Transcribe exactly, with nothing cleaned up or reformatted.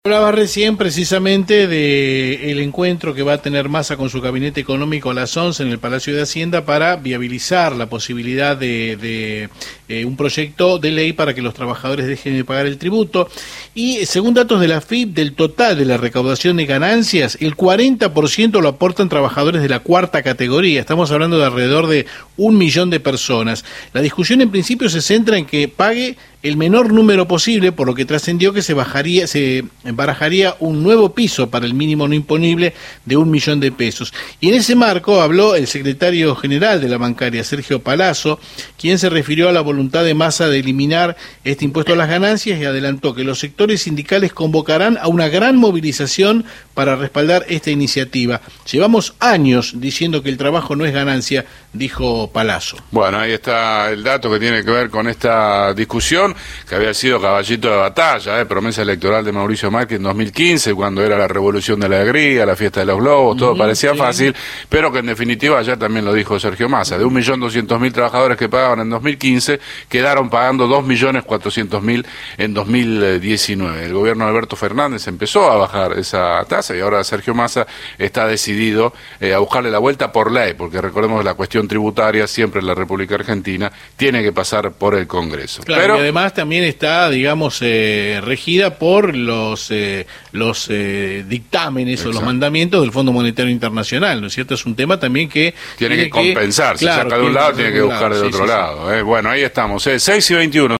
Hablaba recién precisamente del encuentro que va a tener Massa con su gabinete económico a las once en el Palacio de Hacienda para viabilizar la posibilidad de, de eh, un proyecto de ley para que los trabajadores dejen de pagar el tributo. Y según datos de la F I P, del total de la recaudación de ganancias, el cuarenta por ciento lo aportan trabajadores de la cuarta categoría. Estamos hablando de alrededor de un millón de personas. La discusión en principio se centra en que pague el menor número posible, por lo que trascendió que se bajaría, se barajaría un nuevo piso para el mínimo no imponible de un millón de pesos. Y en ese marco habló el secretario general de la bancaria, Sergio Palazzo, quien se refirió a la voluntad de Massa de eliminar este impuesto a las ganancias y adelantó que los sectores sindicales convocarán a una gran movilización para respaldar esta iniciativa. Llevamos años diciendo que el trabajo no es ganancia, dijo Palazzo. Bueno, ahí está el dato que tiene que ver con esta discusión, que había sido caballito de batalla, eh, promesa electoral de Mauricio Macri en dos mil quince, cuando era la revolución de la alegría, la fiesta de los globos, todo uh-huh, parecía sí. fácil, pero que en definitiva ayer también lo dijo Sergio Massa, de un millón doscientos mil trabajadores que pagaban en dos mil quince, quedaron pagando dos millones cuatrocientos mil en dos mil diecinueve. El gobierno de Alberto Fernández empezó a bajar esa tasa y ahora Sergio Massa está decidido eh, a buscarle la vuelta por ley, porque recordemos que la cuestión tributaria siempre en la República Argentina tiene que pasar por el Congreso. Claro, pero y además también está, digamos, eh, regida por los eh, los eh, dictámenes Exacto. o los mandamientos del Fondo Monetario Internacional, ¿no es cierto? Es un tema también que tiene, tiene que compensar, que, si claro, saca de un lado tiene que buscar del sí, otro sí, lado. Sí. Eh. Bueno, ahí estamos, eh, seis y veintiuno.